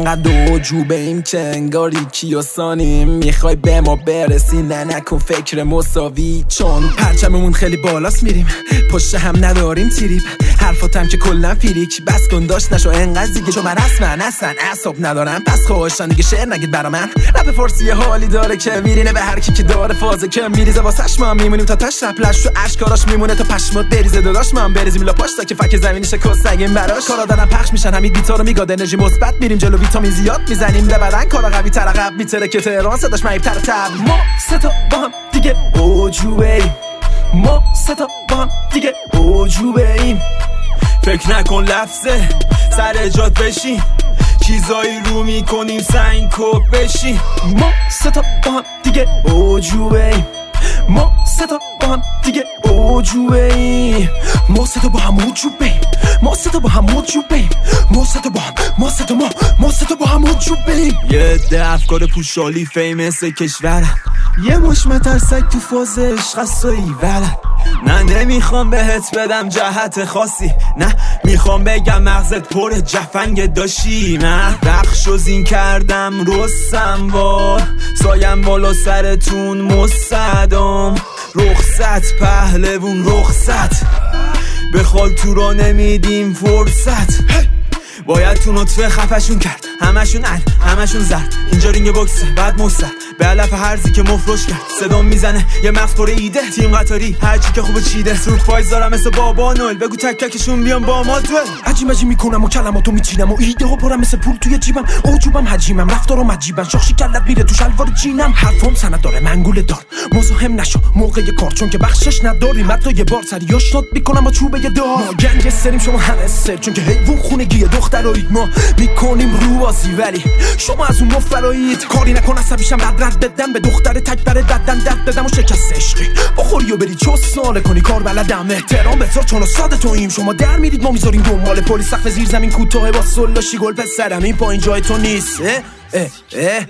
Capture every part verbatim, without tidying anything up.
انقدر عجوبه ایم که انگاری کیاسانیم. میخوای به ما برسی نه نکن فکر مساوی، چون پرچممون خیلی بالاست میریم پشت هم نداریم تریپ. حرفاتم که کلن فیریک بس کن داشت نشو انقدر دیگه، چون من اصلا اصلا اعصاب ندارم. پس خواهشان دیگه شعر نگید برا من. رپ فارسی حالی داره که میرینه به هر کی که داره فازه که میریزه واسش. ما میمونیم تا تاش رپلش تو اشکاراش میمونه تا پشمات بریزه داداش. ما هم بریزیم لا پاش تا که فک زمینش کسگیم براش. کارا دارن پخش میشن همین بیتا رو میگاد انرژی مثبت میریم جلو ویتامین زیاد میزنیم به بدن. کارا قوی تر عقب میتره که تهران صداش معیب تر تب. ما سه تا با هم دیگه اوجوبه ایم. ما سه تا با هم دیگه اوجوبه ایم. فکر نکن لفظه سر جات بشین، چیزایی رو میکنیم سنگ کپ بشین. ما سه تا با هم دیگه اوجوبه ایم. ما سه تا با هم دیگه اوجوبه ایم. ما سه تا با هم اوجوبه ایم. ما سه تا با هم اوجوبه ایم. ما سه تا با هم ما سه تا ما ما سه تا با هم اوجوبه ایم. یه ده افکار پوشالی فیمس کشورن، یه مش مترسک تو فاز عشق است و ایولن. نه نمیخوام بهت بدم جهت خاصی، نه میخوام بگم مغزت پر جفنگ داشی. نه رخش و زین کردم رستم وار، سایم بالا سرتون مصدام. رخصت پهلوون رخصت، به خال تو را نمیدیم فرصت. باید تو نطفه خفشون کرد، همشون ال همشون زرد. اینجا رینگ بوکسه بعد مستر به علف هرزی که مفروش کرد. صدا میزنه یه مغز پر ایده، تیم قطاری هرچی که خوبه چیده. سورپرایز دارم مثل بابا نوئل، بگو تک تکشون بیان با ما دوئل. عجیم عجیم میکنم و کلماتو میچینم و ایده ها پرم مثل پول توی جیبم. اوجوبم حجیمم رفتارم عجیبن، شاخشی کلت میره تو شلوار جینم. حرفم سند داره منگوله دار، مزاحم نشو موقع کار چون که بخشش نداریم. حتی یه بار سری آشنات میکنم با چوبه دار. ما گنگستریم شما همستر، چون که حیوان خونگی دخترایید. ما میکنیم روازی ولی شما از اون مفرایید. کاری نکن عصبیشم بعد رد بدم به دختر تک بره بدن درد بدم و شکست عشقی بخوری و بری چو ساله کنی. کار بلدم احترام بذار چون استاد توییم. شما در میرید ما میذاریم دنبال پلیس. سقف زیر زمین کوتاه با سلاشی گل پسرم این پایین جای تو نیست. اه اه اه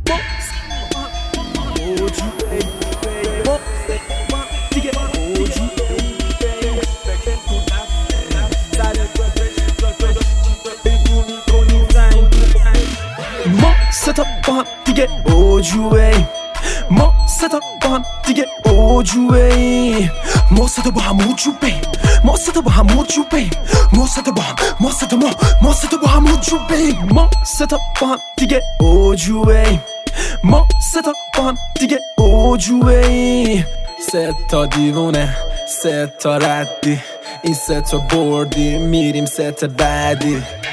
سه تا با هم دیگه اوجوبه ایم. ما سه تا با هم دیگه اوجوبه ایم. ما سه تا با هم اوجوبه ایم. ما سه تا با هم اوجوبه ایم. ما سه تا با هم ما سه تا ما ما سه تا با هم اوجوبه ایم. ما سه تا با هم دیگه اوجوبه ایم. ما سه تا با هم دیگه اوجوبه ایم. سه تا دیوونه سه تا ردی، این سه تا بردی میریم سه تا بعدی.